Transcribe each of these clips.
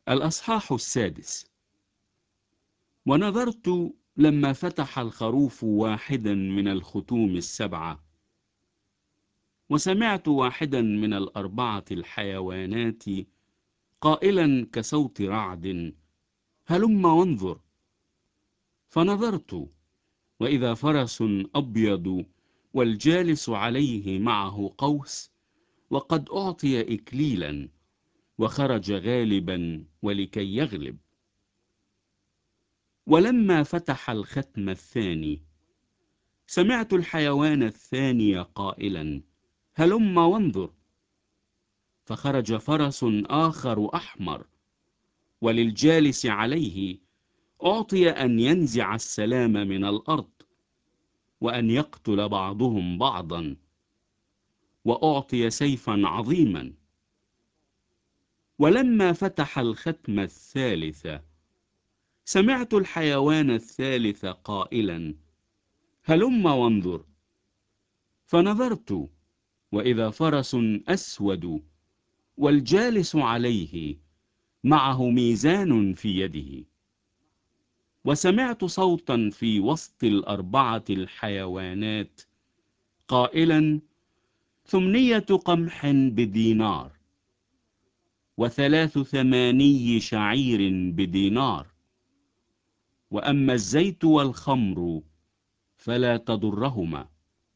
الأصحاح 6. ونظرت لما فتح الخروف واحدا من الختوم 7، وسمعت واحدا من 4 الحيوانات قائلا كصوت رعد: هلم وانظر. فنظرت، وإذا فرس أبيض، والجالس عليه معه قوس، وقد أعطي إكليلا، وخرج غالبا ولكي يغلب. ولما فتح الختم الثاني، سمعت الحيوان الثاني قائلا: هلم وانظر. فخرج فرس آخر أحمر، وللجالس عليه أعطي أن ينزع السلام من الأرض، وأن يقتل بعضهم بعضا، وأعطي سيفا عظيما. ولما فتح الختم الثالث، سمعت الحيوان الثالث قائلا: هلم وانظر. فنظرت، وإذا فرس أسود، والجالس عليه معه ميزان في يده. وسمعت صوتا في وسط 4 الحيوانات قائلا: 8 قمح بدينار، و83 شعير بدينار، وأما الزيت والخمر فلا تضرهما.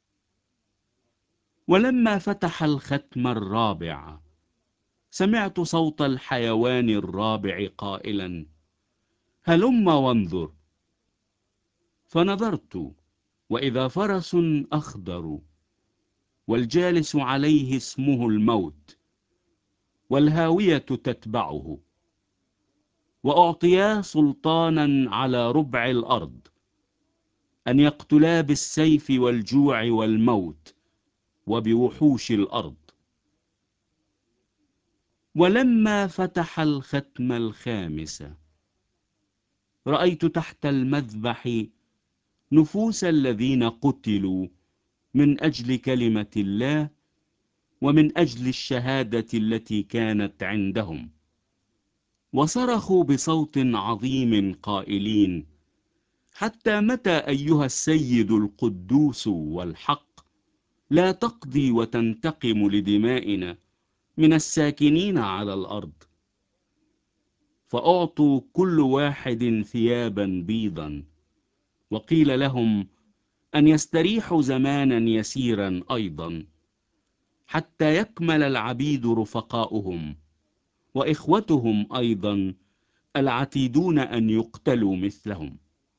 ولما فتح الختم الرابع، سمعت صوت الحيوان الرابع قائلا: هلم وانظر. فنظرت، وإذا فرس أخضر، والجالس عليه اسمه الموت، والهاوية تتبعه. وأعطيا سلطانا على ربع الأرض، أن يقتلا بالسيف والجوع والموت وبوحوش الأرض. ولما فتح الختم الخامس، رأيت تحت المذبح نفوس الذين قتلوا من أجل كلمة الله، ومن أجل الشهادة التي كانت عندهم. وصرخوا بصوت عظيم قائلين: حتى متى أيها السيد القدوس والحق لا تقضي وتنتقم لدمائنا من الساكنين على الأرض؟ فأعطوا كل واحد ثيابا بيضا، وقيل لهم أن يستريحوا زمانا يسيرا أيضا، حتى يكمل العبيد رفقاؤهم وإخوتهم أيضا العتيدون أن يقتلوا مثلهم.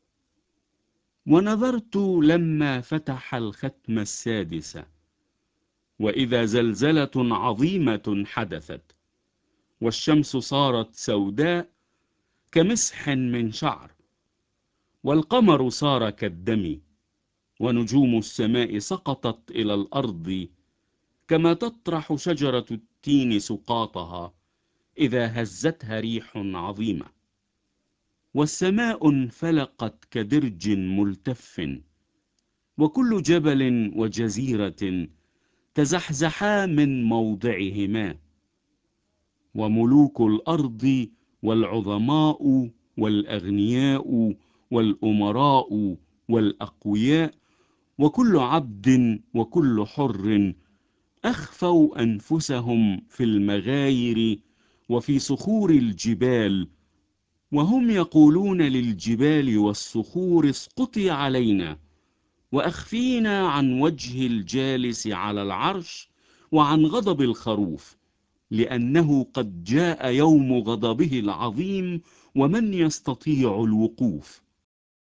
ونظرت لما فتح الختم السادس، وإذا زلزلة عظيمة حدثت، والشمس صارت سوداء كمسح من شعر، والقمر صار كالدم، ونجوم السماء سقطت إلى الأرض، كما تطرح شجرة التين سقاطها إذا هزتها ريح عظيمة. والسماء انفلقت كدرج ملتف، وكل جبل وجزيرة تزحزحا من موضعهما، وملوك الأرض والعظماء والأغنياء والأمراء والأقوياء وكل عبد وكل حر أخفوا أنفسهم في المغاير وفي صخور الجبال، وهم يقولون للجبال والصخور: اسقطي علينا، وأخفينا عن وجه الجالس على العرش وعن غضب الخروف، لأنه قد جاء يوم غضبه العظيم، ومن يستطيع الوقوف.